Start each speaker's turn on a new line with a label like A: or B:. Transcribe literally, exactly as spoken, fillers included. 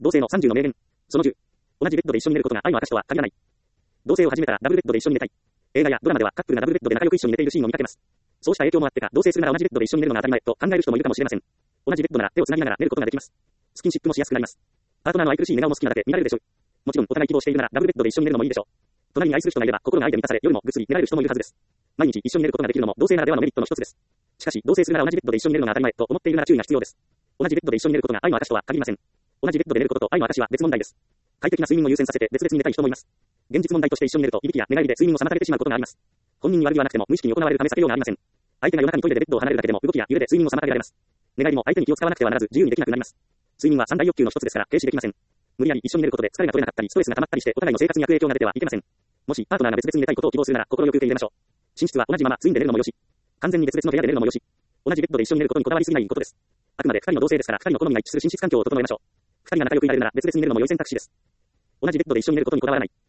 A: 同性のさんじゅうの名言。そのじゅう。同じベッドで一緒に寝ることが愛の証とは限らない。同棲を始めたらダブルベッドで一緒に寝たい。映画やドラマではカップルがダブルベッドで仲良く一緒に寝ているシーンを見かけます。そうした影響もあってか、同棲するなら同じベッドで一緒に寝るのが当たり前と考える人もいるかもしれません。同じベッドなら手をつなぎながら寝ることができます。スキンシップもしやすくなります。パートナーの愛くるしい寝顔も好きなだけ見られるでしょう。もちろんお互い希望しているならダブルベッドで一緒に寝るのもいいでしょう。隣に愛する人がいれば心が愛で満たされ、夜もぐっすり寝られる人もいるはずです。毎日一緒に寝ることができるのも同性ならではのメリットの一つです。しかし同棲するなら同じベッドで一緒に寝るのが当たり前と思っているなら注意が必要です。同じベッドで一緒に寝ることが愛の証とは限りません。同じベッドで寝ることと愛の証は別問題です。快適な睡眠を優先させて別々に寝たい人もいます。現実問題として一緒に寝るといびきや寝返りで睡眠を妨げてしまうことがあります。本人に悪気はなくても無意識に行われるため避けようがありません。相手が夜中にトイレでベッドを離れるだけでも動きや揺れで睡眠を妨げられます。寝返りも相手に気を使わなくてはならず自由にできなくなります。睡眠は三大欲求の一つですから軽視できません。無理やり一緒に寝ることで疲れが取れなかったりストレスが溜まったりしてお互いの生活に悪影響が出てはいけません。もしパートナーが別々に寝たいことを希望するなら心よく受け入れましょう。寝室は同じままツインで寝るのもよし、完全に別々の部屋で寝るのもよし、同じベッドで一緒に寝ることにこだわりすぎないことです。あくまで二人の同性ですから二人の好みが一致する寝室環境を整えましょう。二人が仲良くいられるなら別々に寝るのも良い選択肢です。同じベッドで一緒に寝ることにこだわらない。